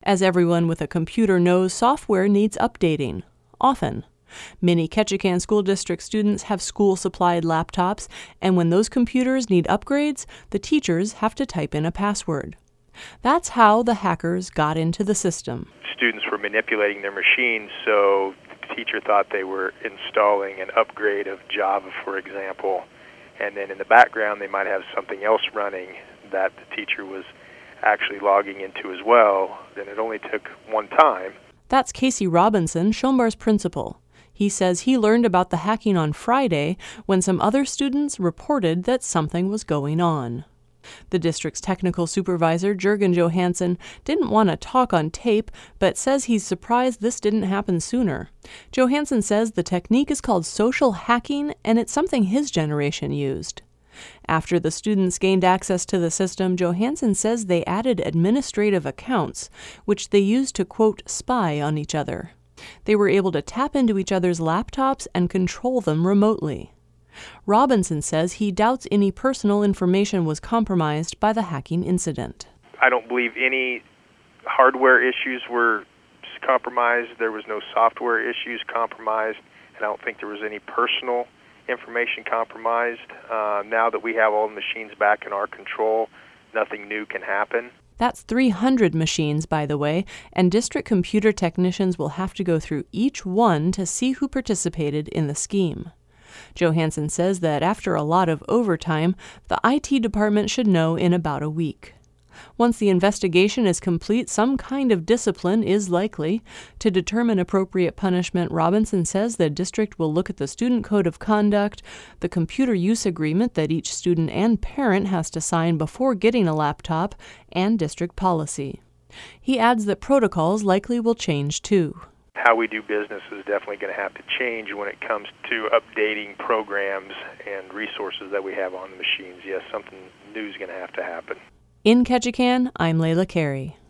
As everyone with a computer knows, software needs updating, often. Many Ketchikan School District students have school-supplied laptops, and when those computers need upgrades, the teachers have to type in a password. That's how the hackers got into the system. Students were manipulating their machines, so the teacher thought they were installing an upgrade of Java, for example, and then in the background they might have something else running that the teacher was actually logging into as well. Then it only took one time. That's Casey Robinson, Schoenbar's principal. He says he learned about the hacking on Friday when some other students reported that something was going on. The district's technical supervisor, Jürgen Johansson, didn't want to talk on tape, but says he's surprised this didn't happen sooner. Johansson says the technique is called social hacking, and it's something his generation used. After the students gained access to the system, Johansson says they added administrative accounts, which they used to, quote, spy on each other. They were able to tap into each other's laptops and control them remotely. Robinson says he doubts any personal information was compromised by the hacking incident. I don't believe any hardware issues were compromised. There was no software issues compromised, and I don't think there was any personal information compromised. Now that we have all the machines back in our control, nothing new can happen. That's 300 machines, by the way, and district computer technicians will have to go through each one to see who participated in the scheme. Johansson says that after a lot of overtime, the IT department should know in about a week. Once the investigation is complete, some kind of discipline is likely. To determine appropriate punishment, Robinson says the district will look at the student code of conduct, the computer use agreement that each student and parent has to sign before getting a laptop, and district policy. He adds that protocols likely will change too. How we do business is definitely going to have to change when it comes to updating programs and resources that we have on the machines. Yes, something new is going to have to happen. In Ketchikan, I'm Layla Carey.